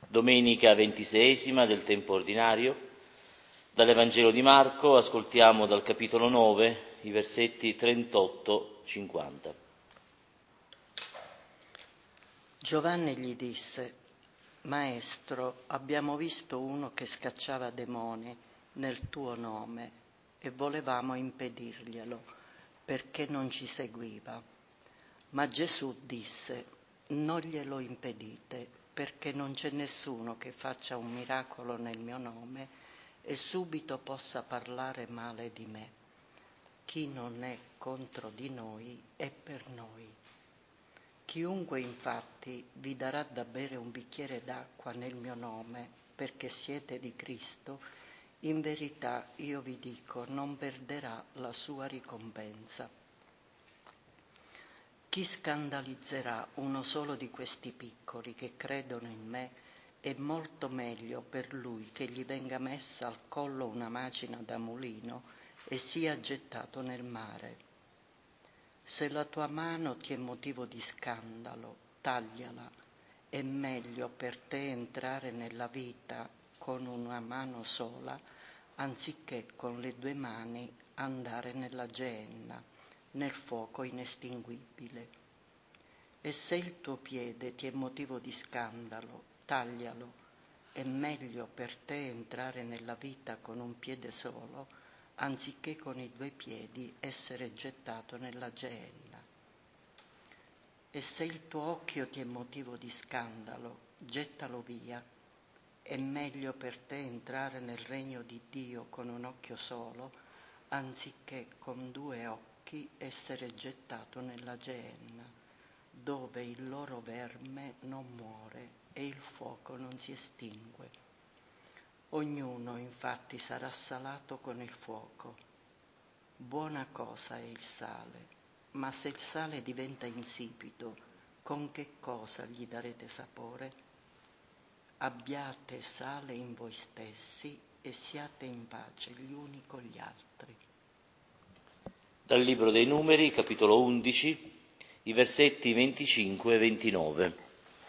Domenica 26 del tempo ordinario. Dall'Evangelo di Marco ascoltiamo dal capitolo 9 i versetti 38-50. Giovanni gli disse: Maestro, abbiamo visto uno che scacciava demoni nel tuo nome e volevamo impedirglielo perché non ci seguiva. Ma Gesù disse: non glielo impedite, perché non c'è nessuno che faccia un miracolo nel mio nome e subito possa parlare male di me. Chi non è contro di noi è per noi. Chiunque infatti vi darà da bere un bicchiere d'acqua nel mio nome, perché siete di Cristo, in verità io vi dico, non perderà la sua ricompensa. Chi scandalizzerà uno solo di questi piccoli che credono in me, è molto meglio per lui che gli venga messa al collo una macina da mulino e sia gettato nel mare. Se la tua mano ti è motivo di scandalo, tagliala. È meglio per te entrare nella vita con una mano sola, anziché con le due mani andare nella Geenna, nel fuoco inestinguibile. E se il tuo piede ti è motivo di scandalo, taglialo. È meglio per te entrare nella vita con un piede solo, anziché con i due piedi essere gettato nella Geenna. E se il tuo occhio ti è motivo di scandalo, gettalo via. È meglio per te entrare nel regno di Dio con un occhio solo, anziché con due occhi essere gettato nella Geenna, dove il loro verme non muore e il fuoco non si estingue. Ognuno infatti sarà salato con il fuoco. Buona cosa è il sale, ma se il sale diventa insipido, con che cosa gli darete sapore? Abbiate sale in voi stessi e siate in pace gli uni con gli altri. Dal Libro dei Numeri, capitolo 11, i versetti 25 e 29.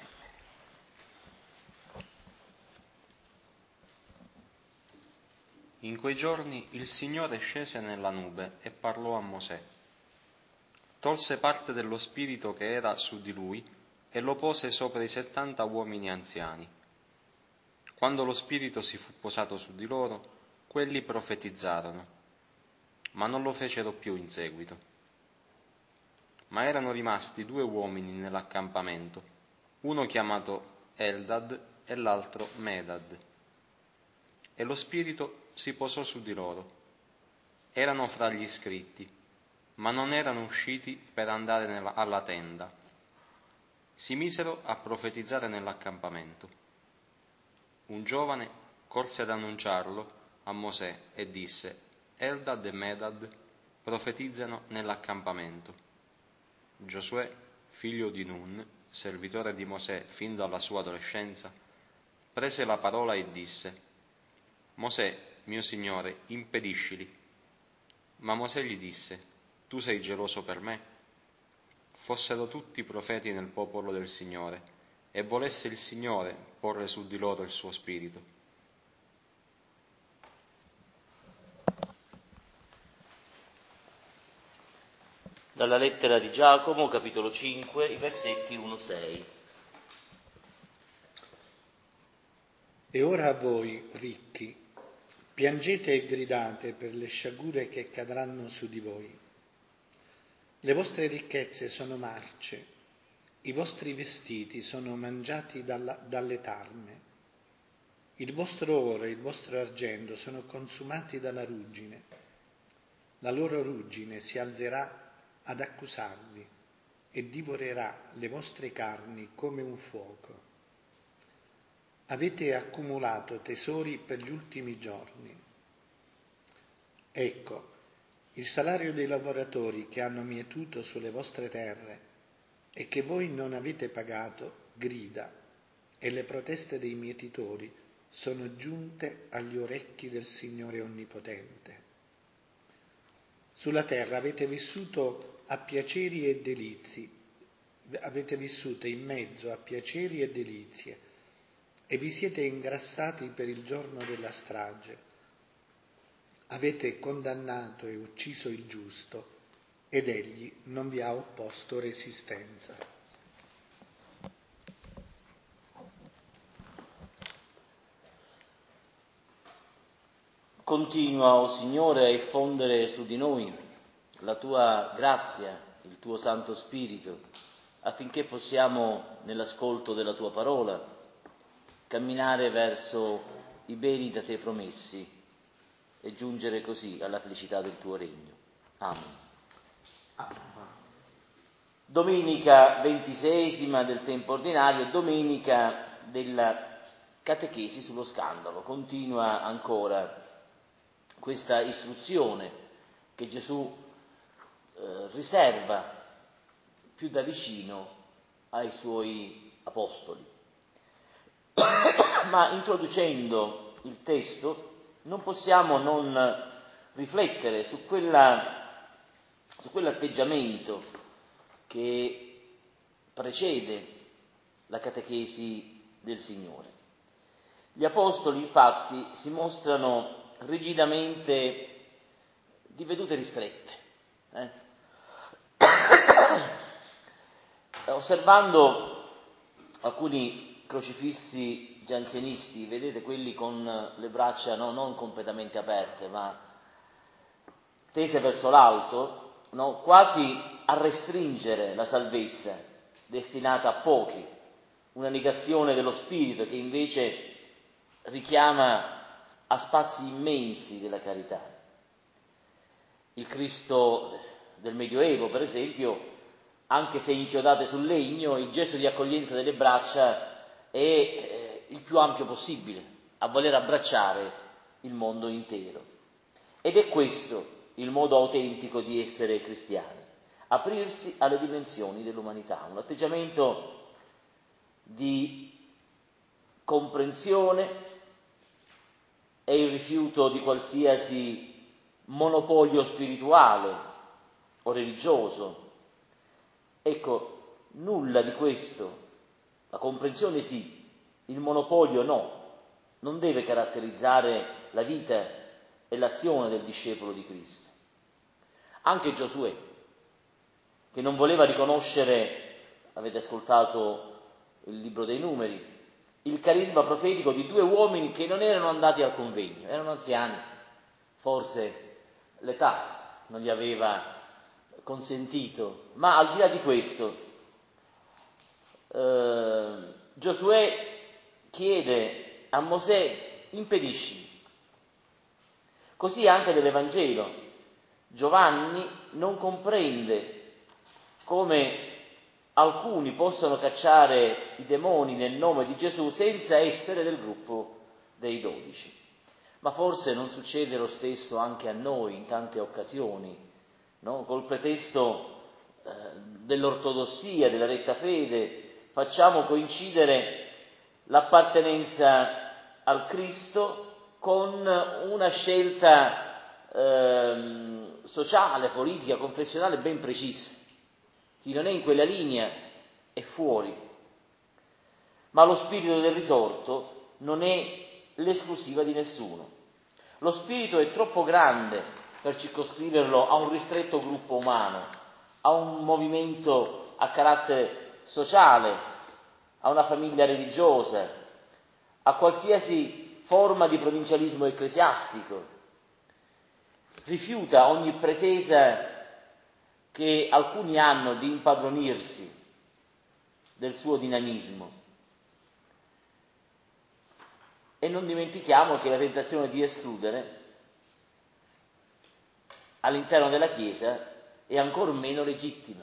In quei giorni il Signore scese nella nube e parlò a Mosè. Tolse parte dello spirito che era su di lui e lo pose sopra i 70 uomini anziani. Quando lo spirito si fu posato su di loro, quelli profetizzarono, ma non lo fecero più in seguito. Ma erano rimasti 2 uomini nell'accampamento, uno chiamato Eldad e l'altro Medad. E lo spirito si posò su di loro. Erano fra gli iscritti, ma non erano usciti per andare alla tenda. Si misero a profetizzare nell'accampamento. Un giovane corse ad annunciarlo a Mosè e disse: Eldad e Medad profetizzano nell'accampamento. Giosuè, figlio di Nun, servitore di Mosè fin dalla sua adolescenza, prese la parola e disse: Mosè, mio signore, impediscili. Ma Mosè gli disse: tu sei geloso per me? Fossero tutti profeti nel popolo del Signore, e volesse il Signore porre su di loro il suo spirito. Dalla lettera di Giacomo, capitolo 5, i versetti 1-6. E ora a voi, ricchi, piangete e gridate per le sciagure che cadranno su di voi. Le vostre ricchezze sono marce, i vostri vestiti sono mangiati dalle tarme. Il vostro oro e il vostro argento sono consumati dalla ruggine. La loro ruggine si alzerà ad accusarvi e divorerà le vostre carni come un fuoco. Avete accumulato tesori per gli ultimi giorni. Ecco, il salario dei lavoratori che hanno mietuto sulle vostre terre e che voi non avete pagato grida, e le proteste dei mietitori sono giunte agli orecchi del Signore Onnipotente. Sulla terra avete vissuto a piaceri e delizie, avete vissuto in mezzo a piaceri e delizie, e vi siete ingrassati per il giorno della strage. Avete condannato e ucciso il giusto, ed egli non vi ha opposto resistenza. Continua, o Signore, a effondere su di noi la tua grazia, il tuo Santo Spirito, affinché possiamo, nell'ascolto della tua parola, camminare verso i beni da te promessi e giungere così alla felicità del tuo regno. Amen. Domenica 26 del tempo ordinario, domenica della catechesi sullo scandalo. Continua ancora questa istruzione che Gesù riserva più da vicino ai suoi apostoli. Ma introducendo il testo non possiamo non riflettere su quell'atteggiamento che precede la catechesi del Signore. Gli apostoli infatti si mostrano rigidamente di vedute ristrette. Osservando alcuni crocifissi gianzenisti, vedete quelli con le braccia non completamente aperte, ma tese verso l'alto, quasi a restringere la salvezza destinata a pochi, una negazione dello spirito che invece richiama a spazi immensi della carità. Il Cristo del Medioevo, per esempio, anche se inchiodate sul legno, il gesto di accoglienza delle braccia è il più ampio possibile, a voler abbracciare il mondo intero. Ed è questo il modo autentico di essere cristiani, aprirsi alle dimensioni dell'umanità, un atteggiamento di comprensione e il rifiuto di qualsiasi monopolio spirituale o religioso. Ecco, nulla di questo, la comprensione sì, il monopolio no, non deve caratterizzare la vita e l'azione del discepolo di Cristo. Anche Giosuè, che non voleva riconoscere, avete ascoltato il libro dei Numeri, il carisma profetico di due uomini che non erano andati al convegno, erano anziani, forse l'età non gli aveva consentito, ma al di là di questo, Giosuè chiede a Mosè: impedisci. Così anche nell'Evangelo Giovanni non comprende come alcuni possono cacciare i demoni nel nome di Gesù senza essere del gruppo dei 12. Ma forse non succede lo stesso anche a noi in tante occasioni, no? Col pretesto dell'ortodossia, della retta fede, facciamo coincidere l'appartenenza al Cristo con una scelta sociale, politica, confessionale ben precisa. Chi non è in quella linea è fuori. Ma lo spirito del risorto non è l'esclusiva di nessuno. Lo spirito è troppo grande per circoscriverlo a un ristretto gruppo umano, a un movimento a carattere sociale, a una famiglia religiosa, a qualsiasi forma di provincialismo ecclesiastico. Rifiuta ogni pretesa che alcuni hanno di impadronirsi del suo dinamismo. E non dimentichiamo che la tentazione di escludere all'interno della Chiesa è ancor meno legittima.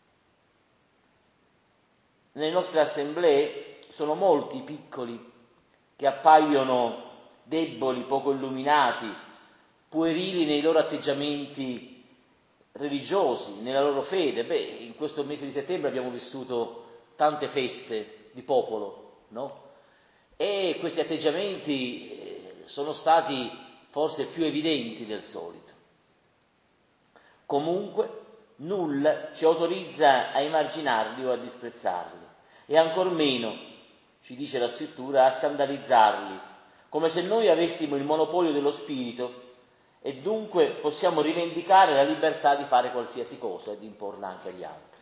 Nelle nostre assemblee sono molti i piccoli che appaiono deboli, poco illuminati, puerili nei loro atteggiamenti religiosi, nella loro fede. In questo mese di settembre abbiamo vissuto tante feste di popolo, no? E questi atteggiamenti sono stati forse più evidenti del solito. Comunque, nulla ci autorizza a emarginarli o a disprezzarli, e ancor meno ci dice la scrittura, a scandalizzarli, come se noi avessimo il monopolio dello spirito e dunque possiamo rivendicare la libertà di fare qualsiasi cosa e di imporla anche agli altri.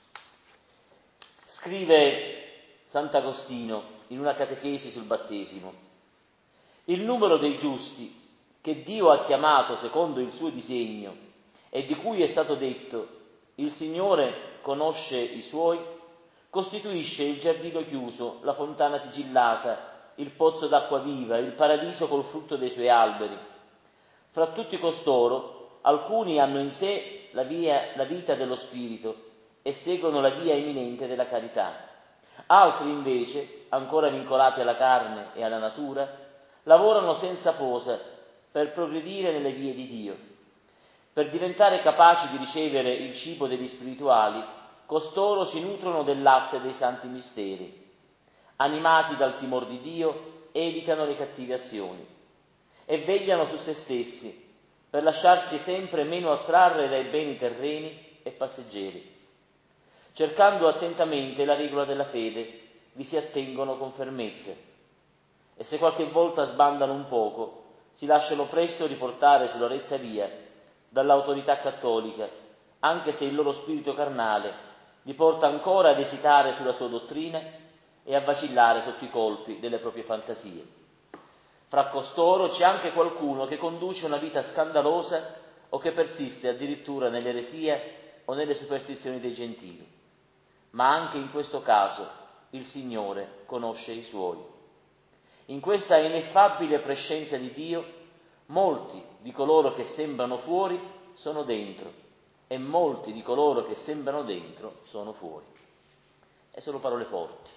Scrive Sant'Agostino in una catechesi sul battesimo: il numero dei giusti che Dio ha chiamato secondo il suo disegno e di cui è stato detto il Signore conosce i suoi, costituisce il giardino chiuso, la fontana sigillata, il pozzo d'acqua viva, il paradiso col frutto dei suoi alberi. Fra tutti costoro alcuni hanno in sé la vita dello spirito e seguono la via eminente della carità. Altri invece, ancora vincolati alla carne e alla natura, lavorano senza posa per progredire nelle vie di Dio. Per diventare capaci di ricevere il cibo degli spirituali, costoro si nutrono del latte dei santi misteri. Animati dal timor di Dio, evitano le cattive azioni e vegliano su se stessi per lasciarsi sempre meno attrarre dai beni terreni e passeggeri. Cercando attentamente la regola della fede, vi si attengono con fermezza e se qualche volta sbandano un poco, si lasciano presto riportare sulla retta via dall'autorità cattolica, anche se il loro spirito carnale li porta ancora ad esitare sulla sua dottrina e a vacillare sotto i colpi delle proprie fantasie. Fra costoro c'è anche qualcuno che conduce una vita scandalosa o che persiste addirittura nell'eresia o nelle superstizioni dei gentili. Ma anche in questo caso il Signore conosce i Suoi. In questa ineffabile prescenza di Dio, molti di coloro che sembrano fuori sono dentro e molti di coloro che sembrano dentro sono fuori. E sono parole forti.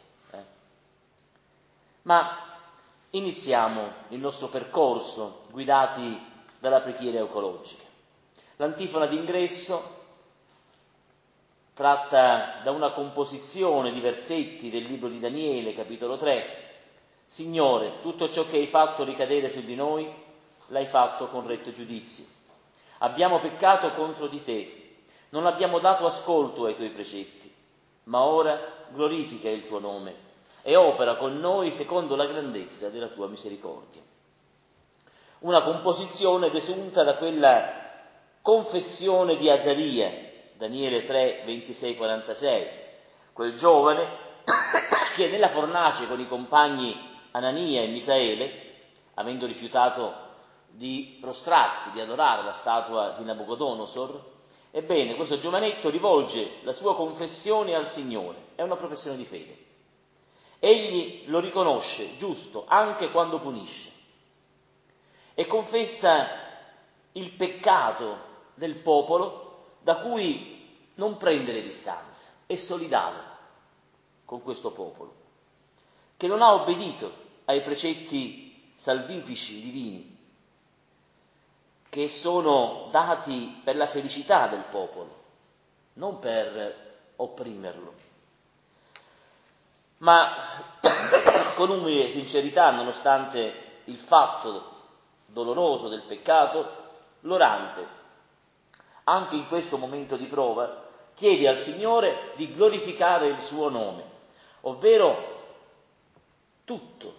Ma iniziamo il nostro percorso guidati dalla preghiera eucologica. L'antifona d'ingresso tratta da una composizione di versetti del libro di Daniele, capitolo 3. Signore, tutto ciò che hai fatto ricadere su di noi, l'hai fatto con retto giudizio. Abbiamo peccato contro di te, non abbiamo dato ascolto ai tuoi precetti, ma ora glorifica il tuo nome e opera con noi secondo la grandezza della tua misericordia. Una composizione desunta da quella confessione di Azaria, Daniele 3, 26-46, quel giovane che nella fornace con i compagni Anania e Misaele, avendo rifiutato di prostrarsi, di adorare la statua di Nabucodonosor, ebbene questo giovanetto rivolge la sua confessione al Signore, è una professione di fede. Egli lo riconosce giusto anche quando punisce e confessa il peccato del popolo da cui non prendere distanza, è solidale con questo popolo, che non ha obbedito ai precetti salvifici divini, che sono dati per la felicità del popolo, non per opprimerlo. Ma con umile sincerità, nonostante il fatto doloroso del peccato, l'orante, anche in questo momento di prova, chiede al Signore di glorificare il suo nome, ovvero tutto,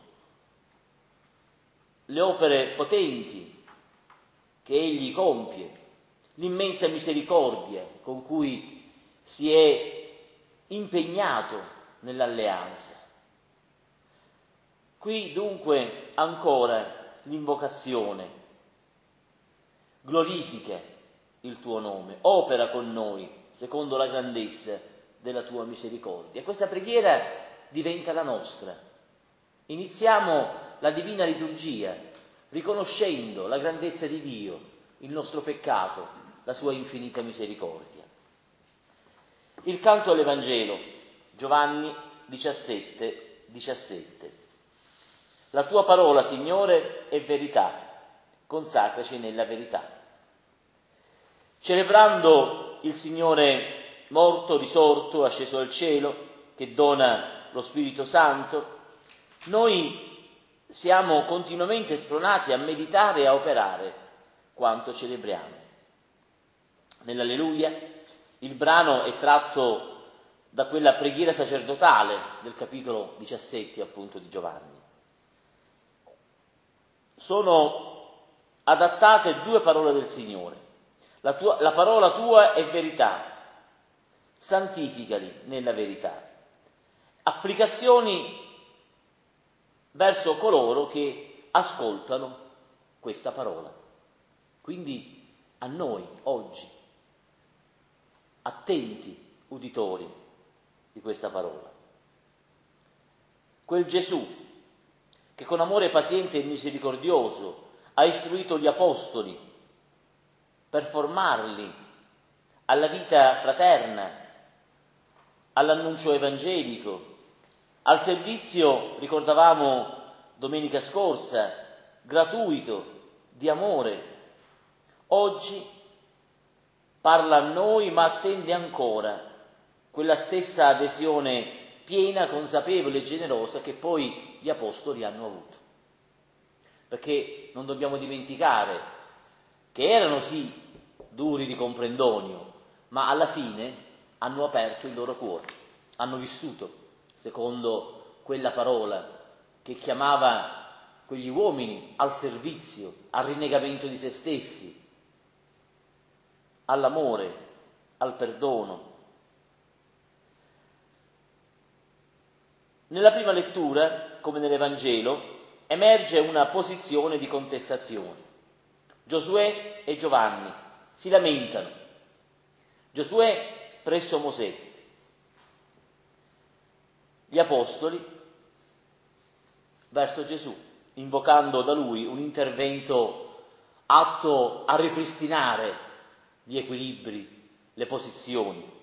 le opere potenti che egli compie, l'immensa misericordia con cui si è impegnato nell'alleanza. Qui dunque ancora l'invocazione: glorifica il tuo nome, opera con noi secondo la grandezza della tua misericordia. Questa preghiera diventa la nostra. Iniziamo la divina liturgia riconoscendo la grandezza di Dio, il nostro peccato, la sua infinita misericordia. Il canto all'Evangelo, Giovanni 17, 17. La tua parola, Signore, è verità, consacraci nella verità. Celebrando il Signore morto, risorto, asceso al cielo, che dona lo Spirito Santo, noi siamo continuamente spronati a meditare e a operare quanto celebriamo. Nell'Alleluia il brano è tratto da quella preghiera sacerdotale del capitolo 17 appunto di Giovanni. Sono adattate due parole del Signore. La parola tua è verità, santificali nella verità. Applicazioni verso coloro che ascoltano questa parola. Quindi a noi oggi, attenti uditori di questa parola. Quel Gesù che con amore paziente e misericordioso ha istruito gli apostoli per formarli alla vita fraterna, all'annuncio evangelico, al servizio, ricordavamo domenica scorsa, gratuito, di amore. Oggi parla a noi, ma attende ancora quella stessa adesione piena, consapevole e generosa che poi gli apostoli hanno avuto. Perché non dobbiamo dimenticare che erano sì duri di comprendonio, ma alla fine hanno aperto il loro cuore, hanno vissuto secondo quella parola che chiamava quegli uomini al servizio, al rinnegamento di se stessi, all'amore, al perdono. Nella prima lettura, come nell'Evangelo, emerge una posizione di contestazione. Giosuè e Giovanni si lamentano. Giosuè presso Mosè, gli apostoli verso Gesù, invocando da lui un intervento atto a ripristinare gli equilibri, le posizioni.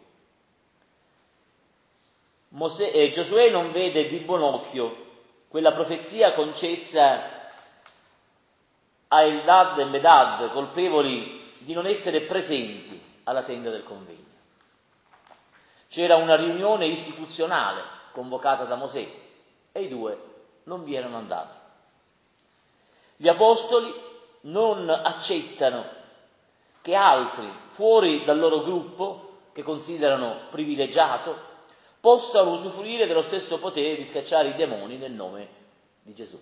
Giosuè non vede di buon occhio quella profezia concessa a Eldad e Medad, colpevoli di non essere presenti alla tenda del convegno. C'era una riunione istituzionale convocata da Mosè e i due non vi erano andati. Gli apostoli non accettano che altri, fuori dal loro gruppo, che considerano privilegiato, possano usufruire dello stesso potere di scacciare i demoni nel nome di Gesù.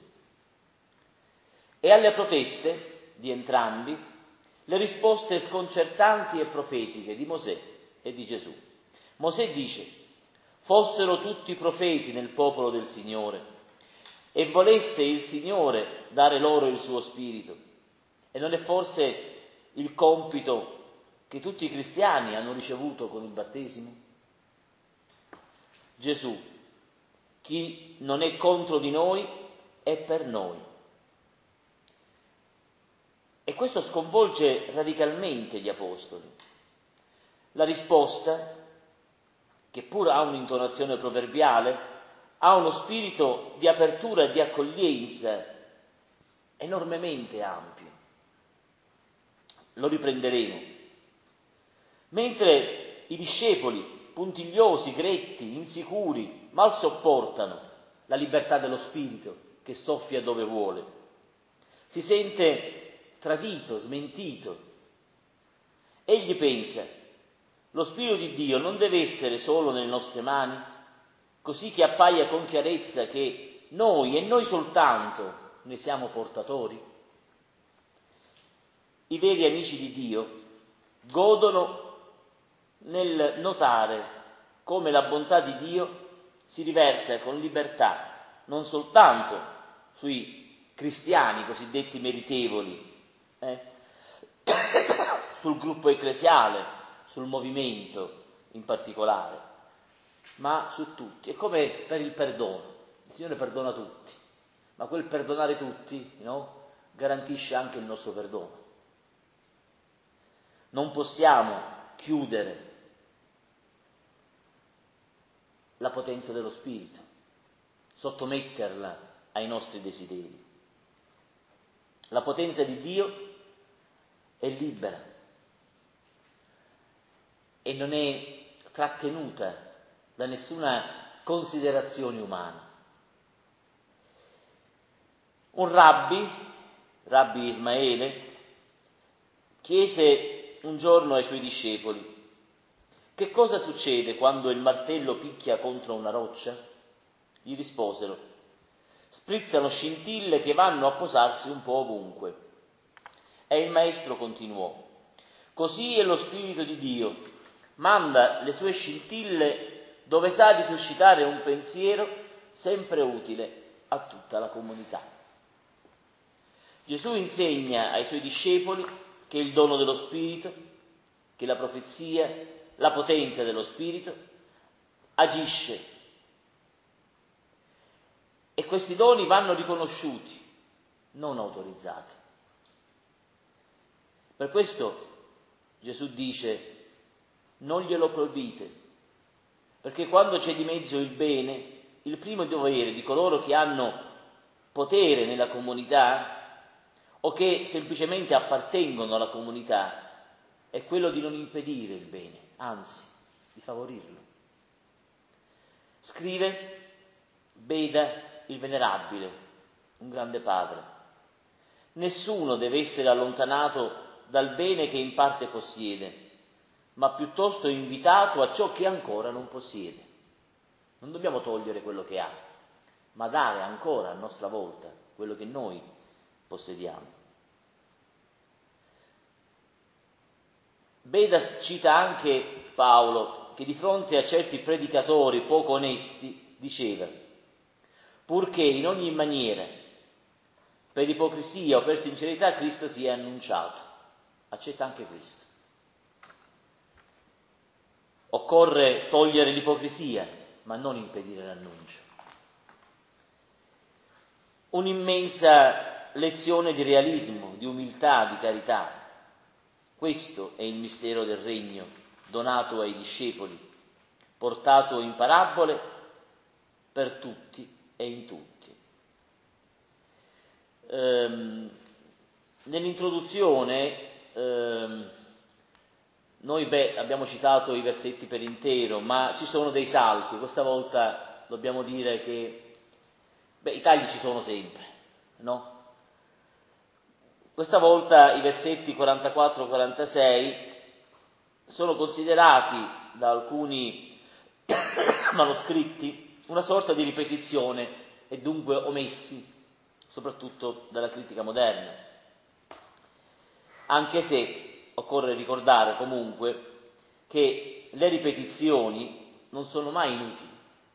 E alle proteste di entrambi le risposte sconcertanti e profetiche di Mosè e di Gesù. Mosè dice: fossero tutti profeti nel popolo del Signore e volesse il Signore dare loro il suo spirito, e non è forse il compito che tutti i cristiani hanno ricevuto con il battesimo? Gesù, chi non è contro di noi è per noi. E questo sconvolge radicalmente gli apostoli. La risposta, che pur ha un'intonazione proverbiale, ha uno spirito di apertura e di accoglienza enormemente ampio. Lo riprenderemo. Mentre i discepoli, puntigliosi, gretti, insicuri, mal sopportano la libertà dello spirito che soffia dove vuole, si sente tradito, smentito. Egli pensa: lo Spirito di Dio non deve essere solo nelle nostre mani, così che appaia con chiarezza che noi e noi soltanto ne siamo portatori? I veri amici di Dio godono nel notare come la bontà di Dio si riversa con libertà non soltanto sui cristiani cosiddetti meritevoli, sul gruppo ecclesiale, sul movimento in particolare, ma su tutti. È come per il perdono. Il Signore perdona tutti, ma quel perdonare tutti, garantisce anche il nostro perdono. Non possiamo chiudere la potenza dello Spirito, sottometterla ai nostri desideri. La potenza di Dio è libera e non è trattenuta da nessuna considerazione umana. Un rabbi Ismaele, chiese un giorno ai suoi discepoli: Che cosa succede quando il martello picchia contro una roccia? Gli risposero: sprizzano scintille che vanno a posarsi un po' ovunque. E il maestro continuò: così è lo Spirito di Dio, manda le sue scintille dove sa di suscitare un pensiero sempre utile a tutta la comunità. Gesù insegna ai suoi discepoli che il dono dello Spirito, che la profezia, la potenza dello Spirito agisce, e questi doni vanno riconosciuti, non autorizzati. Per questo Gesù dice: non glielo proibite, perché quando c'è di mezzo il bene, il primo dovere di coloro che hanno potere nella comunità o che semplicemente appartengono alla comunità è quello di non impedire il bene, anzi di favorirlo. Scrive Beda il Venerabile, un grande padre: nessuno deve essere allontanato dal bene che in parte possiede, ma piuttosto invitato a ciò che ancora non possiede. Non dobbiamo togliere quello che ha, ma dare ancora a nostra volta quello che noi possediamo. Beda cita anche Paolo, che di fronte a certi predicatori poco onesti diceva: purché in ogni maniera, per ipocrisia o per sincerità, Cristo sia annunciato. Accetta anche questo. Occorre togliere l'ipocrisia, ma non impedire l'annuncio. Un'immensa lezione di realismo, di umiltà, di carità. Questo è il mistero del regno donato ai discepoli, portato in parabole per tutti e in tutti. Nell'introduzione noi abbiamo citato i versetti per intero, ma ci sono dei salti. Questa volta dobbiamo dire che i tagli ci sono sempre, no? Questa volta i versetti 44-46 sono considerati da alcuni manoscritti una sorta di ripetizione e dunque omessi, soprattutto dalla critica moderna. Anche se occorre ricordare comunque che le ripetizioni non sono mai inutili.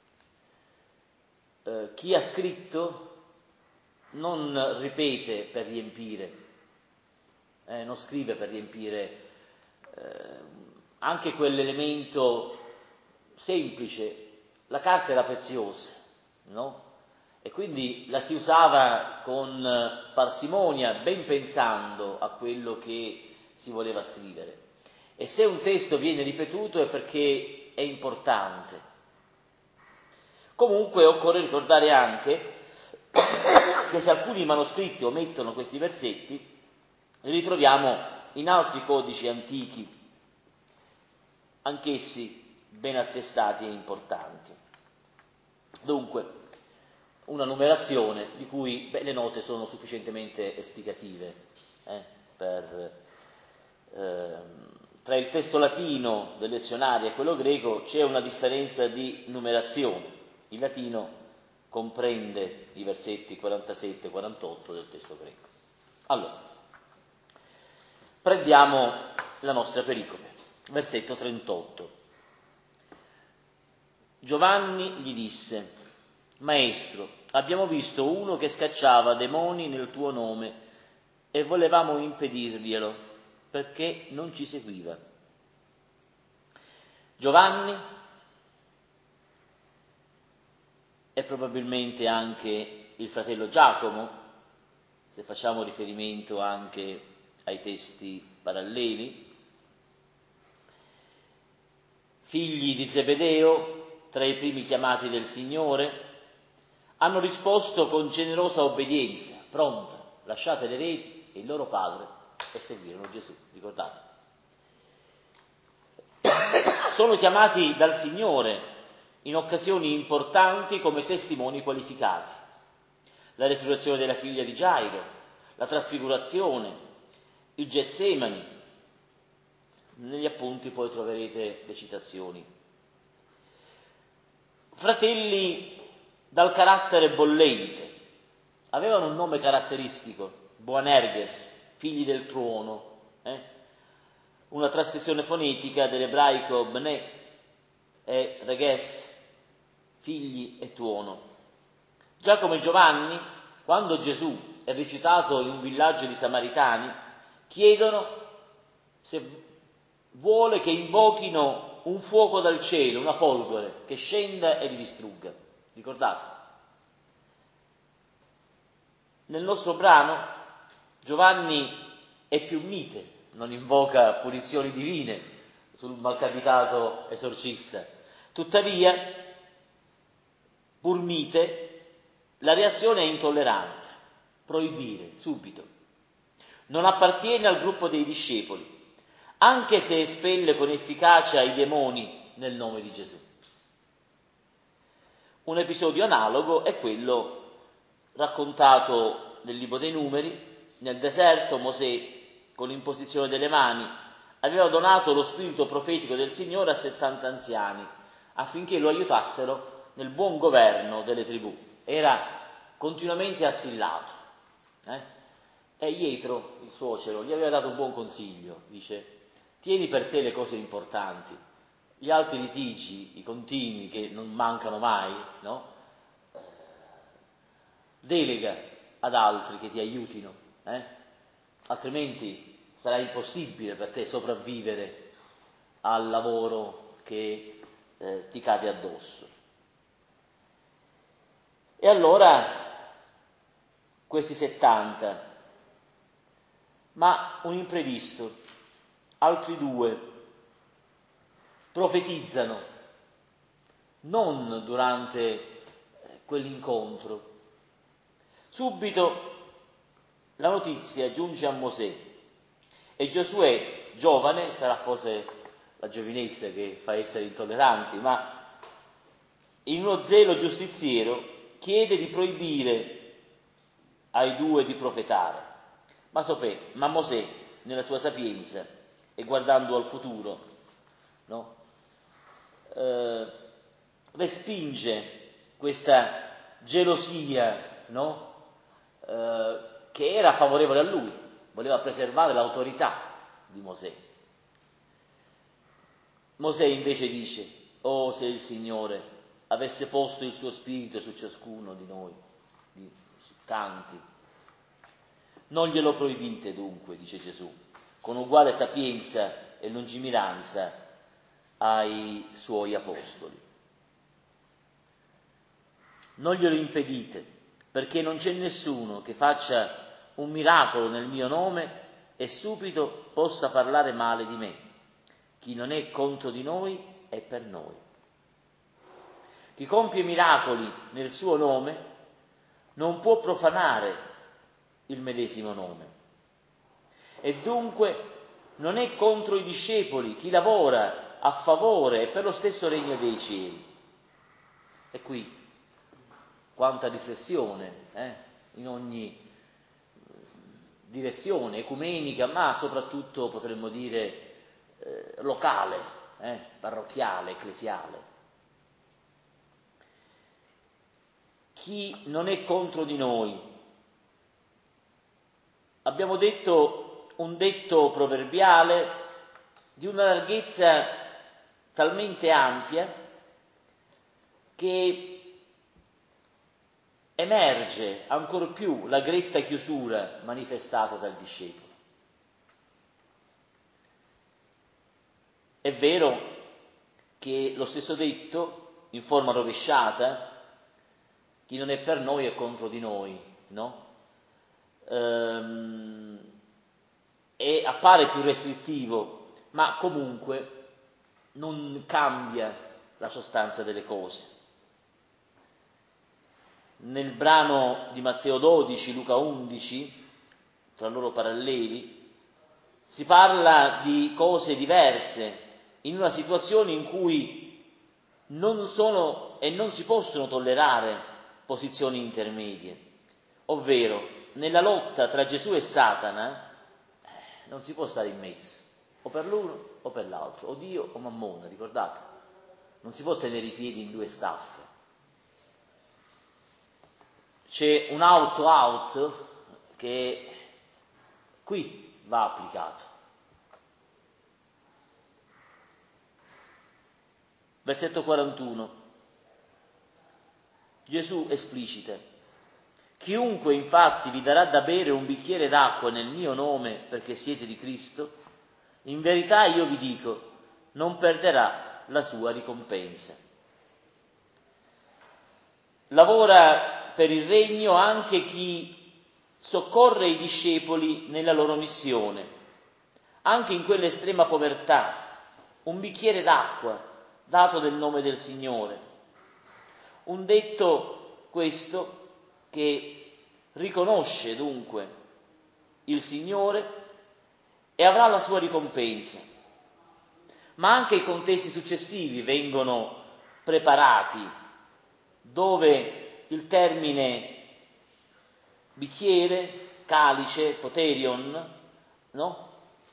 Chi ha scritto non ripete per riempire, non scrive per riempire anche quell'elemento semplice. La carta era preziosa, no? E quindi la si usava con parsimonia, ben pensando a quello che si voleva scrivere. E se un testo viene ripetuto è perché è importante. Comunque occorre ricordare anche che se alcuni manoscritti omettono questi versetti, li ritroviamo in altri codici antichi, anch'essi ben attestati e importanti. Dunque, una numerazione di cui le note sono sufficientemente esplicative. Tra il testo latino del lezionario e quello greco c'è una differenza di numerazione. Il latino comprende i versetti 47 e 48 del testo greco. Allora, prendiamo la nostra pericope, versetto 38. Giovanni gli disse: Maestro, abbiamo visto uno che scacciava demoni nel tuo nome e volevamo impedirglielo perché non ci seguiva. Giovanni è probabilmente anche il fratello Giacomo, se facciamo riferimento anche ai testi paralleli, figli di Zebedeo, tra i primi chiamati del Signore, hanno risposto con generosa obbedienza, pronta, lasciate le reti e il loro padre e seguirono Gesù, ricordate? Sono chiamati dal Signore in occasioni importanti come testimoni qualificati. La resurrezione della figlia di Gairo, la trasfigurazione, il Getsemani, negli appunti poi troverete le citazioni. Fratelli dal carattere bollente, avevano un nome caratteristico, Boanerges, figli del tuono, una trascrizione fonetica dell'ebraico Bnei e Reges, figli e tuono. Giacomo e Giovanni, quando Gesù è rifiutato in un villaggio di Samaritani, chiedono se vuole che invochino un fuoco dal cielo, una folgore, che scenda e li distrugga. Ricordate? Nel nostro brano Giovanni è più mite, non invoca punizioni divine sul malcapitato esorcista. Tuttavia, pur mite, la reazione è intollerante, proibire, subito. Non appartiene al gruppo dei discepoli, anche se espelle con efficacia i demoni nel nome di Gesù. Un episodio analogo è quello raccontato nel libro dei Numeri. Nel deserto Mosè, con l'imposizione delle mani, aveva donato lo spirito profetico del Signore a 70 anziani, affinché lo aiutassero nel buon governo delle tribù. Era continuamente assillato. E Ietro, il suocero, gli aveva dato un buon consiglio. Dice: tieni per te le cose importanti, gli altri litigi, i continui che non mancano mai, no? Delega ad altri che ti aiutino, altrimenti sarà impossibile per te sopravvivere al lavoro che ti cade addosso. E allora questi 70, ma un imprevisto, altri 2 profetizzano, non durante quell'incontro. Subito la notizia giunge a Mosè e Giosuè, giovane, sarà forse la giovinezza che fa essere intolleranti, ma in uno zelo giustiziero chiede di proibire ai 2 di profetare. Ma Mosè, nella sua sapienza e guardando al futuro, no? Respinge questa gelosia, no? Che era favorevole a lui, voleva preservare l'autorità di Mosè. Mosè invece dice: oh, se il Signore avesse posto il suo spirito su ciascuno di noi, su tanti. Non glielo proibite dunque, dice Gesù, con uguale sapienza e lungimiranza ai suoi apostoli. Non glielo impedite, perché non c'è nessuno che faccia un miracolo nel mio nome e subito possa parlare male di me. Chi non è contro di noi è per noi. Chi compie miracoli nel suo nome non può profanare il medesimo nome. E dunque non è contro i discepoli chi lavora a favore e per lo stesso regno dei cieli. E qui quanta riflessione in ogni direzione, ecumenica, ma soprattutto potremmo dire locale, parrocchiale, ecclesiale. Chi non è contro di noi? Abbiamo detto un detto proverbiale di una larghezza talmente ampia che emerge ancor più la gretta chiusura manifestata dal discepolo. È vero che lo stesso detto, in forma rovesciata, chi non è per noi è contro di noi, no? E appare più restrittivo, ma comunque non cambia la sostanza delle cose. Nel brano di Matteo 12, Luca 11, tra loro paralleli, si parla di cose diverse, in una situazione in cui non sono e non si possono tollerare posizioni intermedie, ovvero nella lotta tra Gesù e Satana non si può stare in mezzo, o per l'uno o per l'altro, o Dio o Mammona, ricordate? Non si può tenere i piedi in due staffe. C'è un out che qui va applicato. Versetto 41. Gesù esplicita: chiunque infatti vi darà da bere un bicchiere d'acqua nel mio nome perché siete di Cristo, in verità io vi dico, non perderà la sua ricompensa. Lavora per il regno anche chi soccorre i discepoli nella loro missione, anche in quell'estrema povertà, un bicchiere d'acqua dato nel nome del Signore. Un detto questo che riconosce dunque il Signore e avrà la sua ricompensa. Ma anche i contesti successivi vengono preparati, dove il termine bicchiere, calice, poterion, no?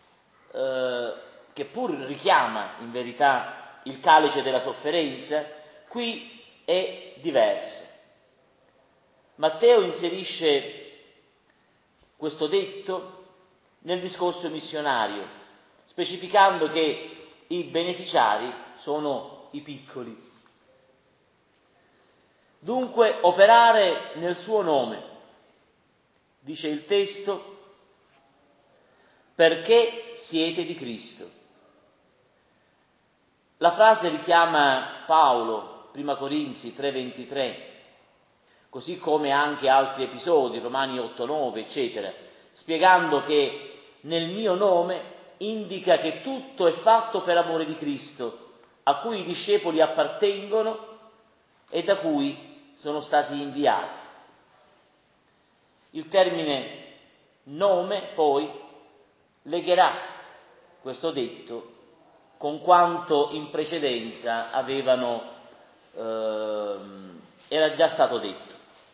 Che pur richiama in verità il calice della sofferenza, qui è diverso. Matteo inserisce questo detto nel discorso missionario, specificando che i beneficiari sono i piccoli. Dunque operare nel suo nome, dice il testo, perché siete di Cristo. La frase richiama Paolo, Prima Corinzi 3,23, così come anche altri episodi, Romani 8,9, eccetera, spiegando che nel mio nome indica che tutto è fatto per amore di Cristo, a cui i discepoli appartengono e da cui sono stati inviati. Il termine nome poi legherà questo detto con quanto in precedenza era già stato detto.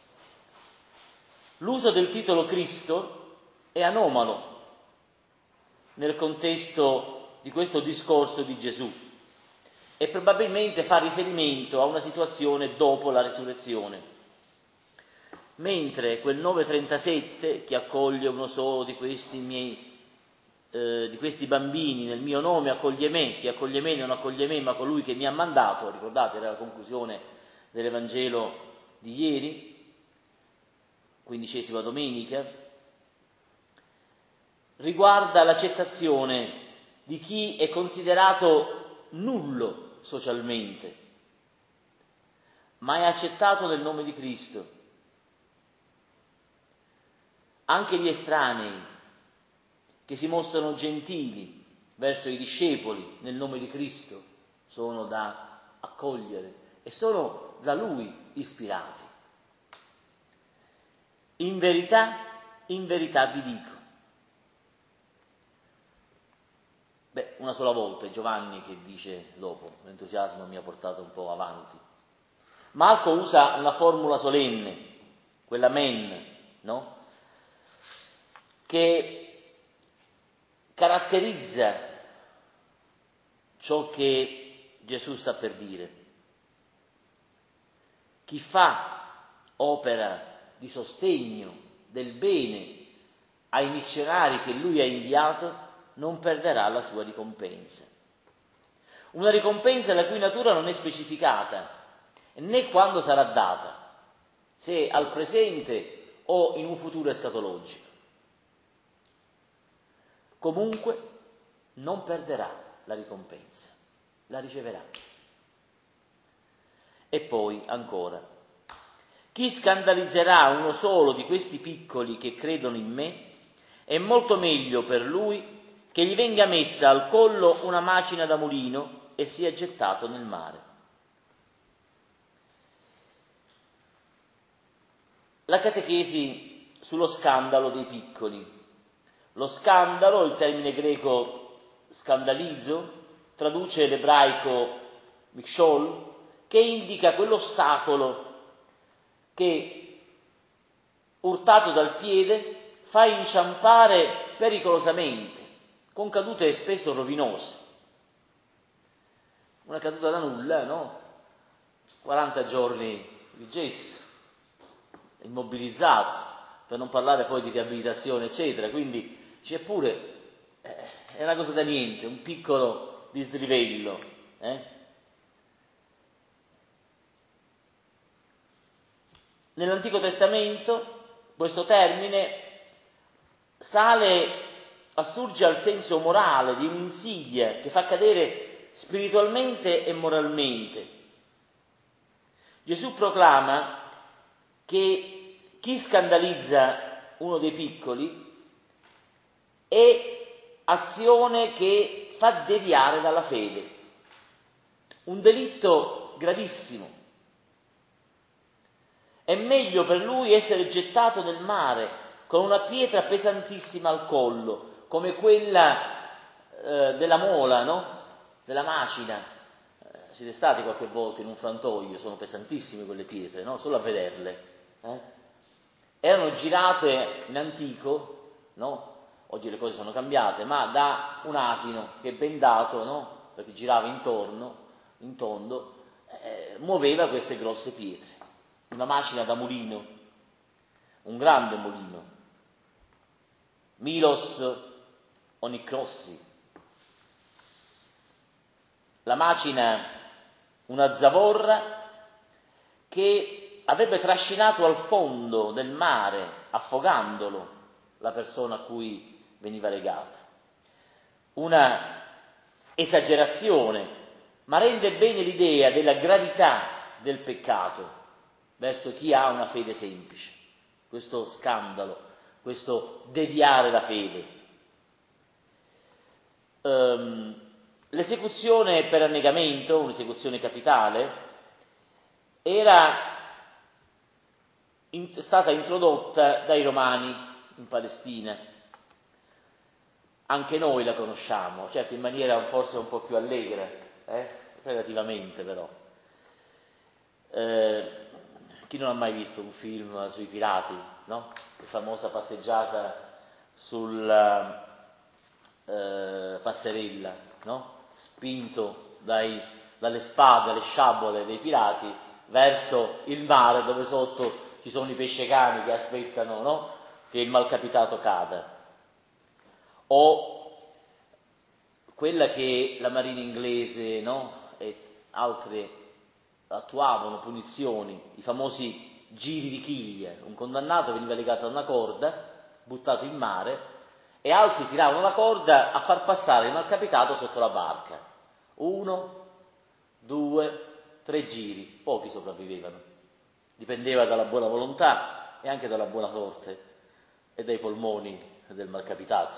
L'uso del titolo Cristo è anomalo nel contesto di questo discorso di Gesù e probabilmente fa riferimento a una situazione dopo la resurrezione, mentre quel 9,37, chi accoglie uno solo di questi bambini nel mio nome accoglie me, chi accoglie me non accoglie me ma colui che mi ha mandato, ricordate, era la conclusione dell'Evangelo di ieri, 15ª domenica, riguarda l'accettazione di chi è considerato nullo socialmente, ma è accettato nel nome di Cristo. Anche gli estranei che si mostrano gentili verso i discepoli nel nome di Cristo sono da accogliere e sono da Lui ispirati. In verità vi dico. Una sola volta è Giovanni che dice dopo, l'entusiasmo mi ha portato un po' avanti. Marco usa una formula solenne, quella men, no? Che caratterizza ciò che Gesù sta per dire. Chi fa opera di sostegno del bene ai missionari che lui ha inviato non perderà la sua ricompensa. Una ricompensa la cui natura non è specificata né quando sarà data, se al presente o in un futuro escatologico. Comunque non perderà la ricompensa, la riceverà. E poi ancora, chi scandalizzerà uno solo di questi piccoli che credono in me, è molto meglio per lui che gli venga messa al collo una macina da mulino e sia gettato nel mare. La catechesi sullo scandalo dei piccoli. Lo scandalo, il termine greco scandalizzo, traduce l'ebraico mikshol, che indica quell'ostacolo che, urtato dal piede, fa inciampare pericolosamente, con cadute spesso rovinose. Una caduta da nulla, no? 40 giorni di gesso, immobilizzato, per non parlare poi di riabilitazione, eccetera. Quindi c'è pure, è una cosa da niente, un piccolo dislivello. Nell'Antico Testamento questo termine assurge al senso morale di un'insidia che fa cadere spiritualmente e moralmente. Gesù proclama che chi scandalizza uno dei piccoli è azione che fa deviare dalla fede, un delitto gravissimo. È meglio per lui essere gettato nel mare con una pietra pesantissima al collo, come quella della mola, no? Della macina. Siete stati qualche volta in un frantoio, sono pesantissime quelle pietre, no? Solo a vederle. Erano girate in antico, no? Oggi le cose sono cambiate, ma da un asino che bendato, no? Perché girava intorno, in tondo, muoveva queste grosse pietre. Una macina da mulino, un grande mulino. Milos Onicrossi. La macina, una zavorra che avrebbe trascinato al fondo del mare, affogandolo, la persona a cui veniva legata. Una esagerazione, ma rende bene l'idea della gravità del peccato verso chi ha una fede semplice. Questo scandalo, questo deviare la fede. L'esecuzione per annegamento, un'esecuzione capitale, era stata introdotta dai Romani in Palestina. Anche noi la conosciamo, certo in maniera forse un po' più allegra, relativamente però. Chi non ha mai visto un film sui pirati, no? La famosa passeggiata sulla passerella, no? Spinto dalle spade, dalle sciabole dei pirati verso il mare dove sotto ci sono i pescecani che aspettano, no? Che il malcapitato cada. O quella che la marina inglese, no? E altre attuavano, punizioni, i famosi giri di chiglia. Un condannato veniva legato a una corda, buttato in mare, e altri tiravano la corda a far passare il malcapitato sotto la barca. 1, 2, 3 giri, pochi sopravvivevano. Dipendeva dalla buona volontà e anche dalla buona sorte e dai polmoni del malcapitato.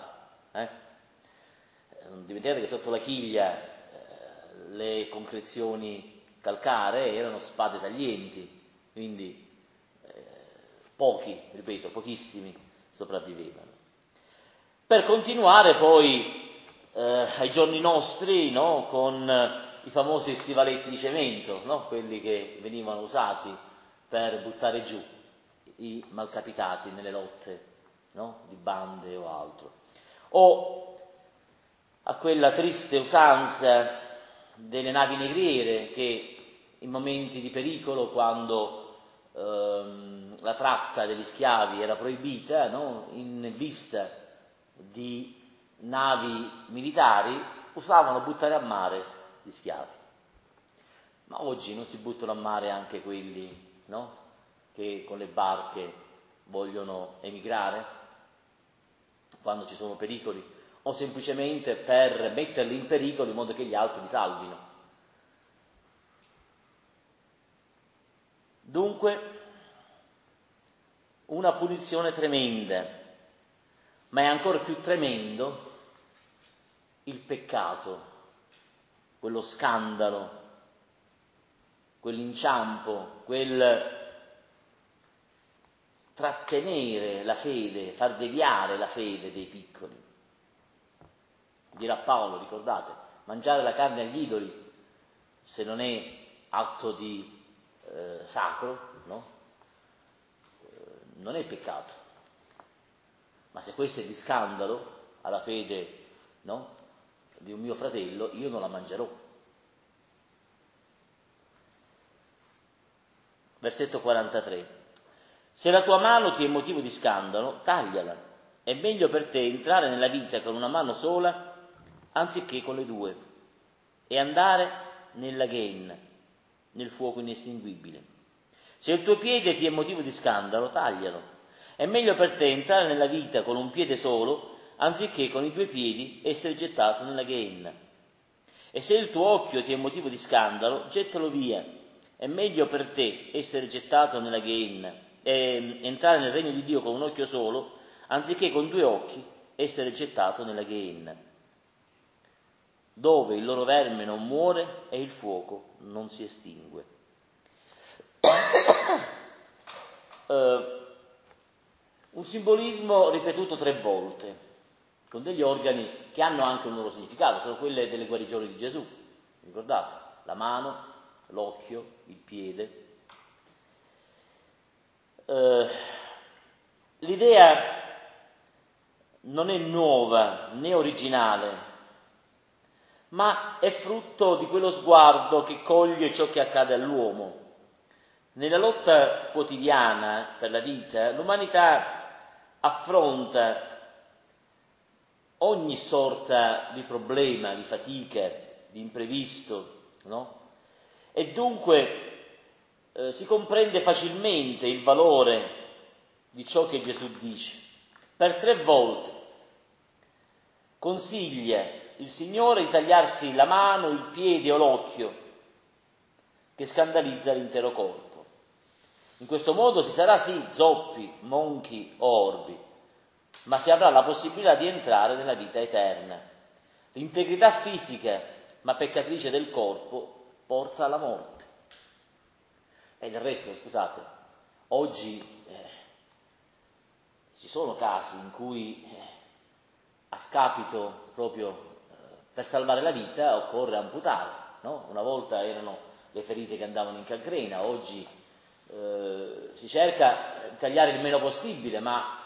Non dimenticate che sotto la chiglia le concrezioni calcaree erano spade taglienti, quindi pochi, ripeto, pochissimi sopravvivevano. Per continuare poi ai giorni nostri, no, con i famosi stivaletti di cemento, no, quelli che venivano usati per buttare giù i malcapitati nelle lotte, no, di bande o altro. O a quella triste usanza delle navi negriere che in momenti di pericolo, quando la tratta degli schiavi era proibita, no, in vista di navi militari, usavano buttare a mare gli schiavi. Ma oggi non si buttano a mare anche quelli, no, che con le barche vogliono emigrare quando ci sono pericoli, o semplicemente per metterli in pericolo in modo che gli altri li salvino. Dunque, una punizione tremenda, ma è ancora più tremendo il peccato, quello scandalo, quell'inciampo, quel trattenere la fede, far deviare la fede dei piccoli. Dirà Paolo, ricordate, mangiare la carne agli idoli, se non è atto di sacro, no? Non è peccato. Ma se questo è di scandalo alla fede no? Di un mio fratello, io non la mangerò. Versetto 43. Se la tua mano ti è motivo di scandalo, tagliala. È meglio per te entrare nella vita con una mano sola anziché con le due e andare nella Gehenna, nel fuoco inestinguibile. Se il tuo piede ti è motivo di scandalo, taglialo. È meglio per te entrare nella vita con un piede solo anziché con i due piedi essere gettato nella Gehenna. E se il tuo occhio ti è motivo di scandalo, gettalo via. È meglio per te essere gettato nella Gehenna e entrare nel regno di Dio con un occhio solo, anziché con due occhi essere gettato nella Gehenna, dove il loro verme non muore e il fuoco non si estingue. Un simbolismo ripetuto 3 volte, con degli organi che hanno anche un loro significato, sono quelle delle guarigioni di Gesù, ricordate? La mano, l'occhio, il piede. L'idea non è nuova né originale, ma è frutto di quello sguardo che coglie ciò che accade all'uomo. Nella lotta quotidiana per la vita, l'umanità affronta ogni sorta di problema, di fatica, di imprevisto, no? E dunque si comprende facilmente il valore di ciò che Gesù dice. Per 3 volte consiglia il Signore di tagliarsi la mano, il piede o l'occhio che scandalizza l'intero corpo. In questo modo si sarà sì zoppi, monchi o orbi, ma si avrà la possibilità di entrare nella vita eterna. L'integrità fisica, ma peccatrice del corpo, porta alla morte. E del resto, scusate, oggi ci sono casi in cui a scapito proprio per salvare la vita occorre amputare, no? Una volta erano le ferite che andavano in cancrena, oggi si cerca di tagliare il meno possibile, ma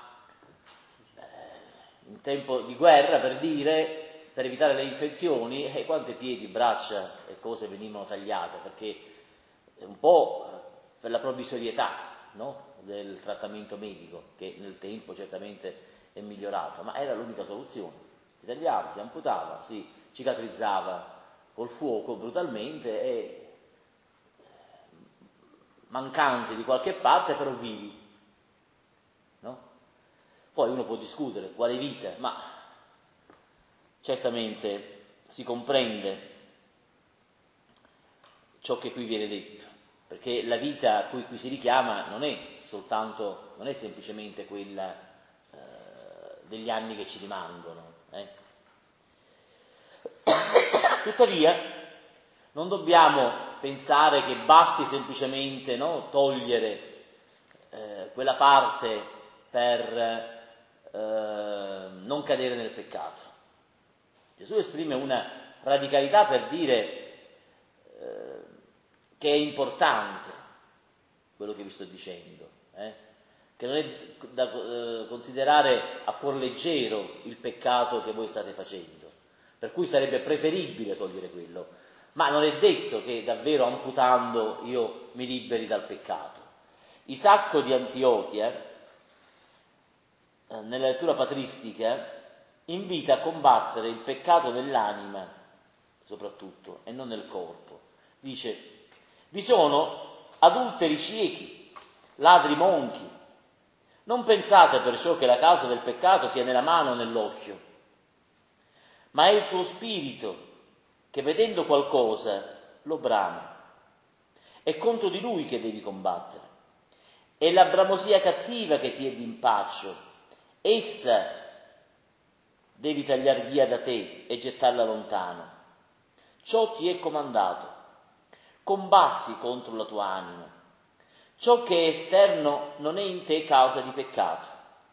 in tempo di guerra, per evitare le infezioni, quante piedi, braccia e cose venivano tagliate, perché un po' per la provvisorietà, no? Del trattamento medico, che nel tempo certamente è migliorato, ma era l'unica soluzione. Si tagliava, si amputava, si cicatrizzava col fuoco brutalmente e mancanti di qualche parte però vivi, no? Poi uno può discutere quale vita, ma certamente si comprende ciò che qui viene detto, perché la vita a cui qui si richiama non è semplicemente quella degli anni che ci rimangono. Tuttavia non dobbiamo pensare che basti semplicemente, no, togliere quella parte per non cadere nel peccato. Gesù esprime una radicalità per dire che è importante quello che vi sto dicendo, che non è da considerare a cuor leggero il peccato che voi state facendo, per cui sarebbe preferibile togliere quello, ma non è detto che davvero amputando io mi liberi dal peccato. Isacco di Antiochia, nella lettura patristica, invita a combattere il peccato nell'anima, soprattutto, e non nel corpo. Dice: vi sono adulteri ciechi, ladri monchi. Non pensate perciò che la causa del peccato sia nella mano o nell'occhio, ma è il tuo spirito che vedendo qualcosa lo brama. È contro di lui che devi combattere. È la bramosia cattiva che ti è d'impaccio. Essa devi tagliar via da te e gettarla lontano. Ciò ti è comandato. Combatti contro la tua anima. Ciò che è esterno non è in te causa di peccato.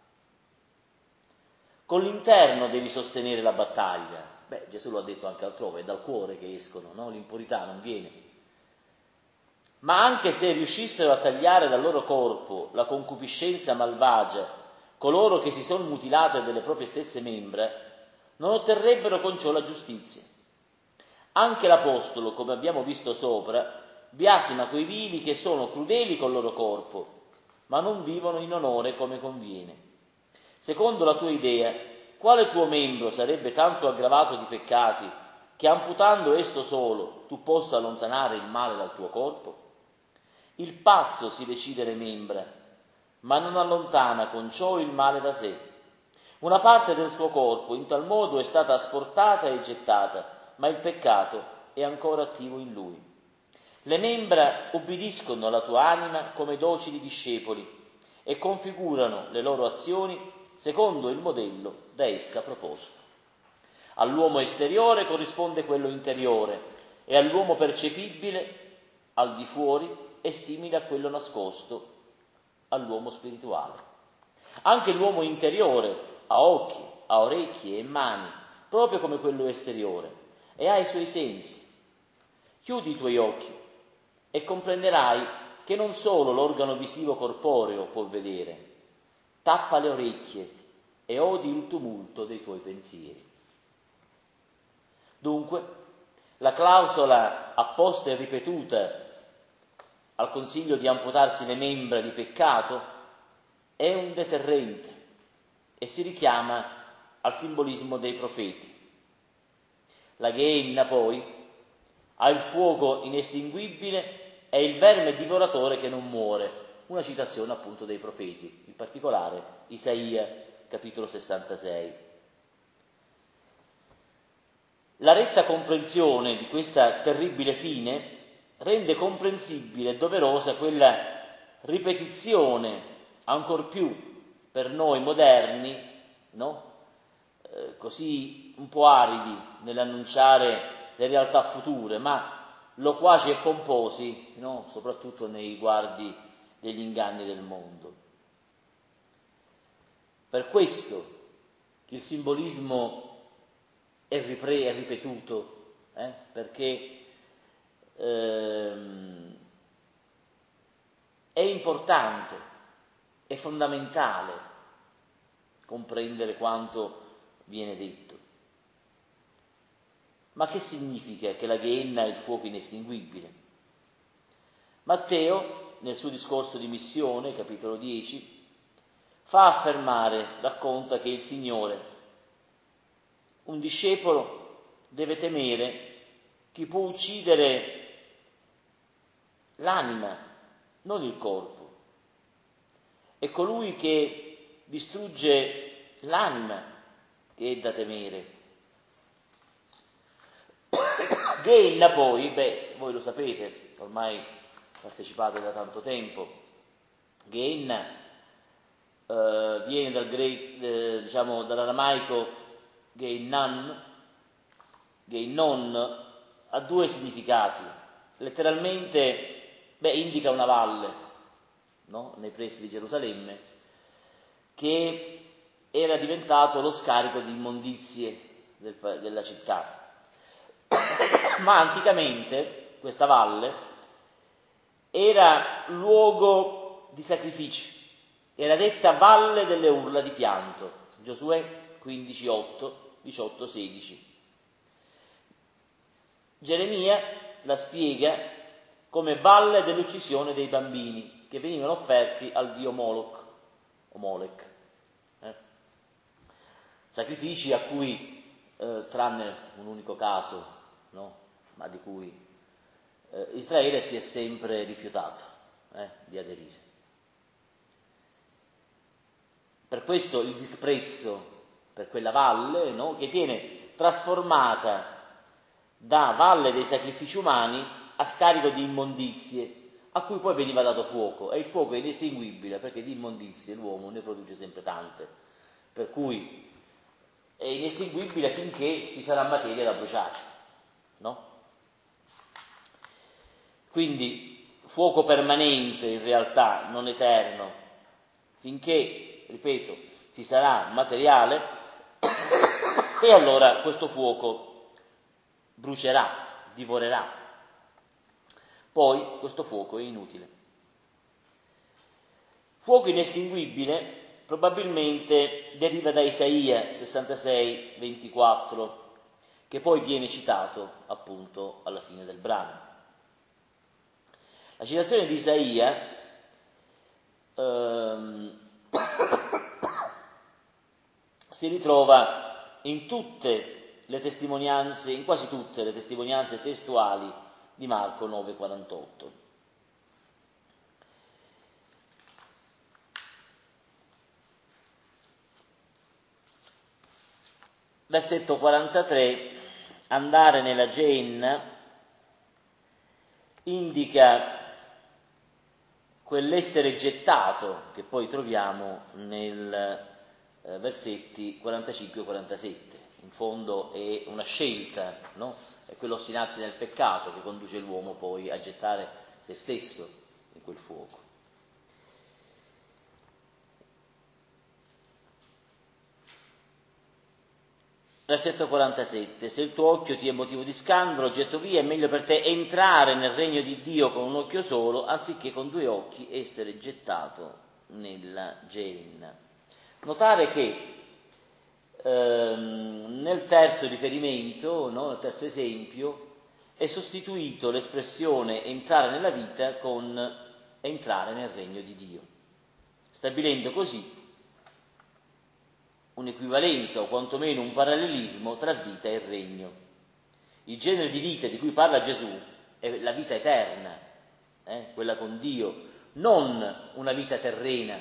Con l'interno devi sostenere la battaglia. Gesù lo ha detto anche altrove, è dal cuore che escono, no? L'impurità non viene. Ma anche se riuscissero a tagliare dal loro corpo la concupiscenza malvagia, coloro che si sono mutilate delle proprie stesse membra, non otterrebbero con ciò la giustizia. Anche l'Apostolo, come abbiamo visto sopra, biasima quei vili che sono crudeli col loro corpo, ma non vivono in onore come conviene. Secondo la tua idea, quale tuo membro sarebbe tanto aggravato di peccati che amputando esso solo tu possa allontanare il male dal tuo corpo? Il pazzo si decide le membra, ma non allontana con ciò il male da sé. Una parte del suo corpo in tal modo è stata asportata e gettata, ma il peccato è ancora attivo in lui. Le membra ubbidiscono alla tua anima come docili discepoli e configurano le loro azioni secondo il modello da essa proposto. All'uomo esteriore corrisponde quello interiore e all'uomo percepibile al di fuori è simile a quello nascosto, all'uomo spirituale. Anche l'uomo interiore ha occhi, ha orecchie e mani, proprio come quello esteriore, e ha i suoi sensi. Chiudi i tuoi occhi e comprenderai che non solo l'organo visivo corporeo può vedere. Tappa le orecchie e odi il tumulto dei tuoi pensieri. Dunque, la clausola apposta e ripetuta al consiglio di amputarsi le membra di peccato è un deterrente e si richiama al simbolismo dei profeti. La Geenna poi ha il fuoco inestinguibile e il verme divoratore che non muore, una citazione appunto dei profeti, in particolare Isaia capitolo 66. La retta comprensione di questa terribile fine rende comprensibile e doverosa quella ripetizione ancor più per noi moderni, no? Così un po' aridi nell'annunciare le realtà future, ma loquaci e pomposi, no? Soprattutto nei riguardi degli inganni del mondo. Per questo che il simbolismo è ripetuto, perché è importante, è fondamentale comprendere quanto viene detto. Ma che significa che la Geenna è il fuoco inestinguibile? Matteo, nel suo discorso di missione, capitolo 10, racconta che il Signore, un discepolo, deve temere chi può uccidere l'anima, non il corpo. È colui che distrugge l'anima che è da temere. Geenna poi, voi lo sapete, ormai partecipate da tanto tempo, Geenna viene dall'aramaico Geinnan, ha due significati. Letteralmente indica una valle, no? Nei pressi di Gerusalemme, che era diventato lo scarico di immondizie della città. Ma anticamente questa valle era luogo di sacrifici, era detta Valle delle urla di pianto, Giosuè 15:8, 18:16. Geremia la spiega come valle dell'uccisione dei bambini che venivano offerti al dio Moloch o Molech. Sacrifici a cui, tranne un unico caso, no? Ma di cui Israele si è sempre rifiutato di aderire. Per questo il disprezzo per quella valle, no? Che viene trasformata da valle dei sacrifici umani a scarico di immondizie, a cui poi veniva dato fuoco, e il fuoco è inestinguibile perché di immondizie l'uomo ne produce sempre tante, per cui è inestinguibile finché ci sarà materia da bruciare, no? Quindi fuoco permanente in realtà, non eterno, finché, ripeto, ci sarà materiale e allora questo fuoco brucerà, divorerà. Poi questo fuoco è inutile. Fuoco inestinguibile probabilmente deriva da Isaia 66, 24, che poi viene citato appunto alla fine del brano. La citazione di Isaia si ritrova in tutte le testimonianze, in quasi tutte le testimonianze testuali di Marco 9,48. Versetto 43, andare nella Geenna, indica quell'essere gettato che poi troviamo nel versetti 45 e 47. In fondo è una scelta, no? È quell'ostinarsi nel peccato che conduce l'uomo poi a gettare se stesso in quel fuoco. Versetto 47, se il tuo occhio ti è motivo di scandalo, getto via, è meglio per te entrare nel regno di Dio con un occhio solo, anziché con 2 occhi essere gettato nella Geenna. Notare che nel terzo riferimento, no, nel terzo esempio, è sostituito l'espressione entrare nella vita con entrare nel regno di Dio, stabilendo così un'equivalenza o quantomeno un parallelismo tra vita e regno. Il genere di vita di cui parla Gesù è la vita eterna, quella con Dio, non una vita terrena.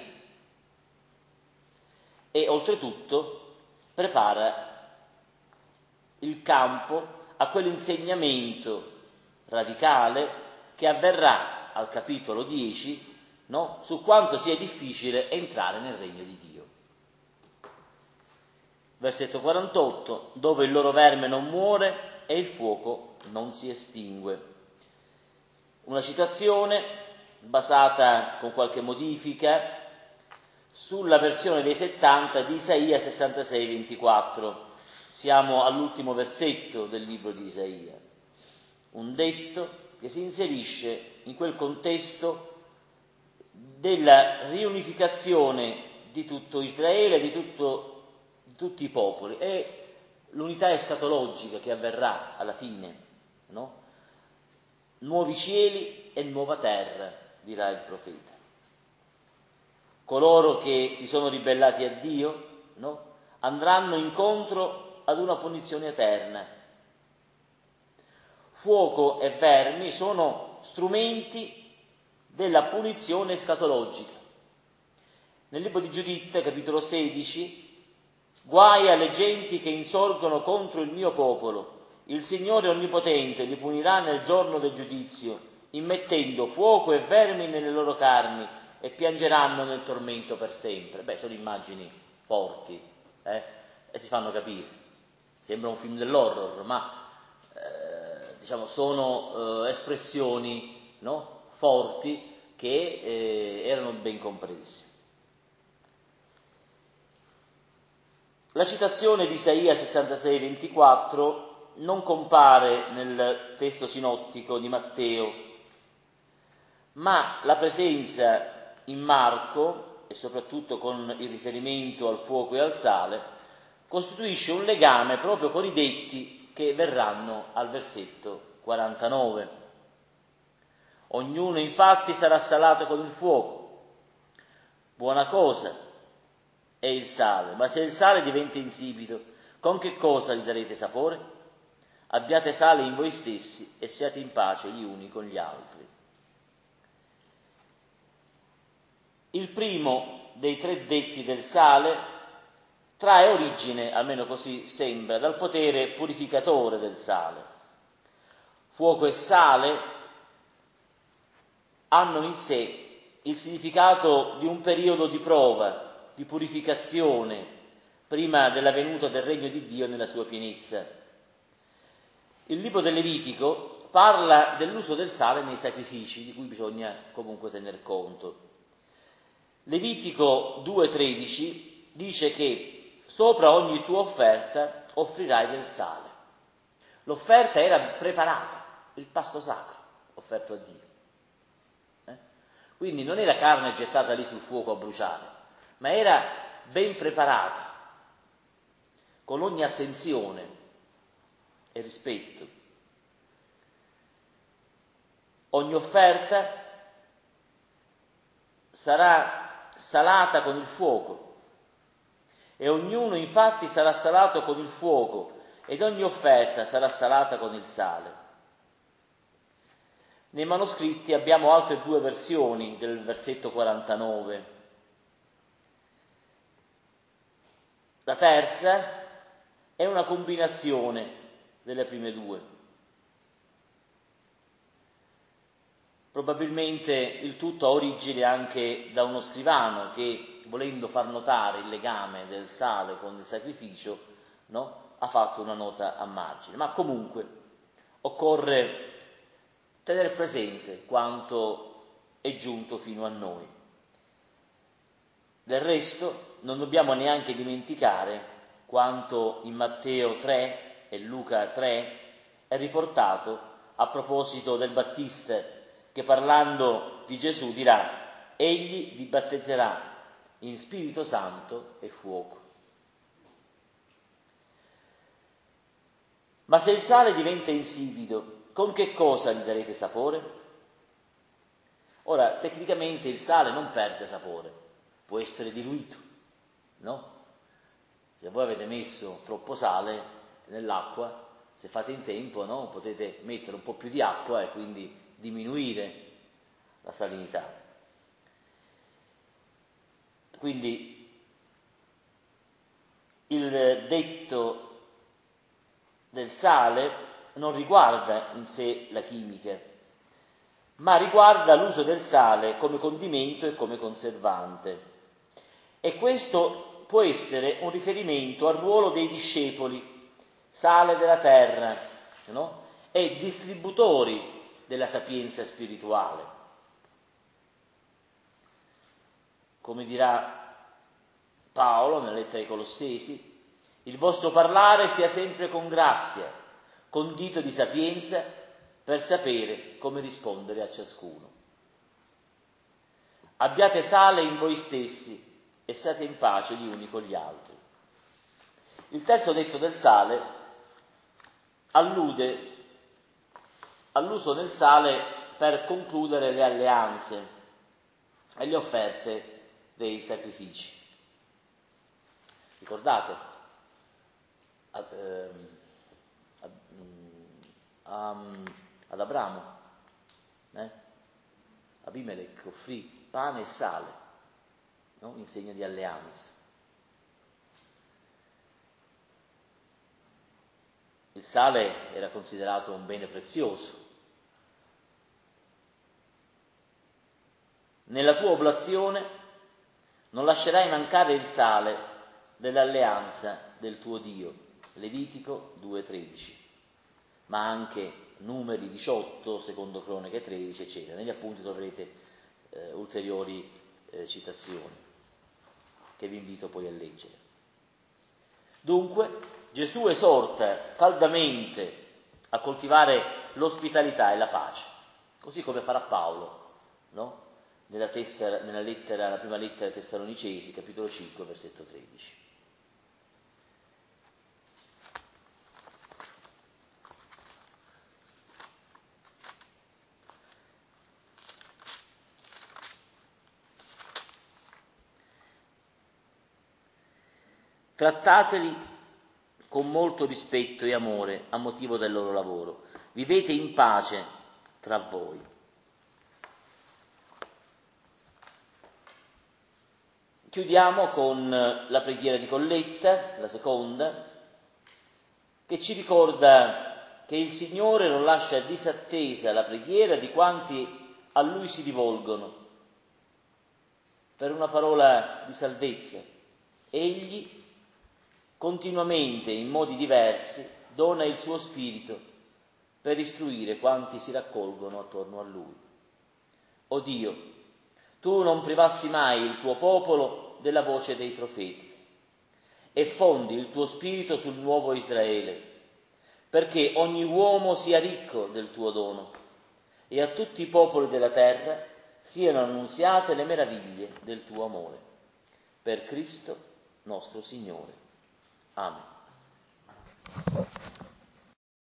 E oltretutto prepara il campo a quell'insegnamento radicale che avverrà al capitolo 10, no? Su quanto sia difficile entrare nel regno di Dio. Versetto 48, dove il loro verme non muore e il fuoco non si estingue. Una citazione basata con qualche modifica sulla versione dei 70 di Isaia 66, 24. Siamo all'ultimo versetto del libro di Isaia. Un detto che si inserisce in quel contesto della riunificazione di tutto Israele, di tutti i popoli, e l'unità escatologica che avverrà alla fine, no? Nuovi cieli e nuova terra, dirà il profeta. Coloro che si sono ribellati a Dio, no? Andranno incontro ad una punizione eterna. Fuoco e vermi sono strumenti della punizione escatologica. Nel libro di Giuditta, capitolo 16, guai alle genti che insorgono contro il mio popolo. Il Signore Onnipotente li punirà nel giorno del giudizio, immettendo fuoco e vermi nelle loro carni, e piangeranno nel tormento per sempre. Sono immagini forti, e si fanno capire. Sembra un film dell'horror, ma sono espressioni, no? Forti che erano ben comprese. La citazione di Isaia 66, 24 non compare nel testo sinottico di Matteo, ma la presenza in Marco, e soprattutto con il riferimento al fuoco e al sale, costituisce un legame proprio con i detti che verranno al versetto 49. Ognuno infatti sarà salato con il fuoco. Buona cosa è il sale, ma se il sale diventa insipido, con che cosa gli darete sapore? Abbiate sale in voi stessi e siate in pace gli uni con gli altri. Il primo dei 3 detti del sale trae origine, almeno così sembra, dal potere purificatore del sale. Fuoco e sale hanno in sé il significato di un periodo di prova, di purificazione, prima della venuta del regno di Dio nella sua pienezza. Il libro del Levitico parla dell'uso del sale nei sacrifici, di cui bisogna comunque tener conto. Levitico 2,13 dice che sopra ogni tua offerta offrirai del sale. L'offerta era preparata, il pasto sacro offerto a Dio. Quindi non era carne gettata lì sul fuoco a bruciare, ma era ben preparata, con ogni attenzione e rispetto. Ogni offerta sarà salata con il fuoco, e ognuno infatti sarà salato con il fuoco, ed ogni offerta sarà salata con il sale. Nei manoscritti abbiamo altre due versioni del versetto 49. La terza è una combinazione delle prime due. Probabilmente il tutto ha origine anche da uno scrivano che, volendo far notare il legame del sale con il sacrificio, ha fatto una nota a margine. Ma comunque occorre tenere presente quanto è giunto fino a noi. Del resto non dobbiamo neanche dimenticare quanto in Matteo 3 e Luca 3 è riportato a proposito del Battista, che parlando di Gesù dirà: egli vi battezzerà in Spirito Santo e fuoco. Ma se il sale diventa insipido, con che cosa gli darete sapore? Ora, tecnicamente il sale non perde sapore, può essere diluito, no? Se voi avete messo troppo sale nell'acqua, se fate in tempo, potete mettere un po' più di acqua e quindi diminuire la salinità. Quindi il detto del sale non riguarda in sé la chimica, ma riguarda l'uso del sale come condimento e come conservante. E questo può essere un riferimento al ruolo dei discepoli, sale della terra, e distributori della sapienza spirituale. Come dirà Paolo nella lettera ai Colossesi: il vostro parlare sia sempre con grazia, condito di sapienza, per sapere come rispondere a ciascuno. Abbiate sale in voi stessi e siate in pace gli uni con gli altri. Il terzo detto del sale allude all'uso del sale per concludere le alleanze e le offerte dei sacrifici. Ricordate? Ad Abramo, Abimelech offrì pane e sale, in segno di alleanza. Il sale era considerato un bene prezioso. Nella tua oblazione non lascerai mancare il sale dell'alleanza del tuo Dio, Levitico 2,13, ma anche Numeri 18, secondo Croniche 13, eccetera. Negli appunti troverete ulteriori citazioni che vi invito poi a leggere. Dunque Gesù esorta caldamente a coltivare l'ospitalità e la pace, così come farà Paolo, nella prima lettera ai Tessalonicesi, capitolo 5, versetto 13. Trattateli con molto rispetto e amore a motivo del loro lavoro. Vivete in pace tra voi. Chiudiamo con la preghiera di Colletta, la seconda, che ci ricorda che il Signore non lascia disattesa la preghiera di quanti a Lui si rivolgono per una parola di salvezza. Egli continuamente, in modi diversi, dona il suo spirito per istruire quanti si raccolgono attorno a Lui. O Dio, Tu non privasti mai il Tuo popolo della voce dei profeti e fondi il Tuo spirito sul nuovo Israele, perché ogni uomo sia ricco del Tuo dono e a tutti i popoli della terra siano annunziate le meraviglie del Tuo amore. Per Cristo nostro Signore. Amen.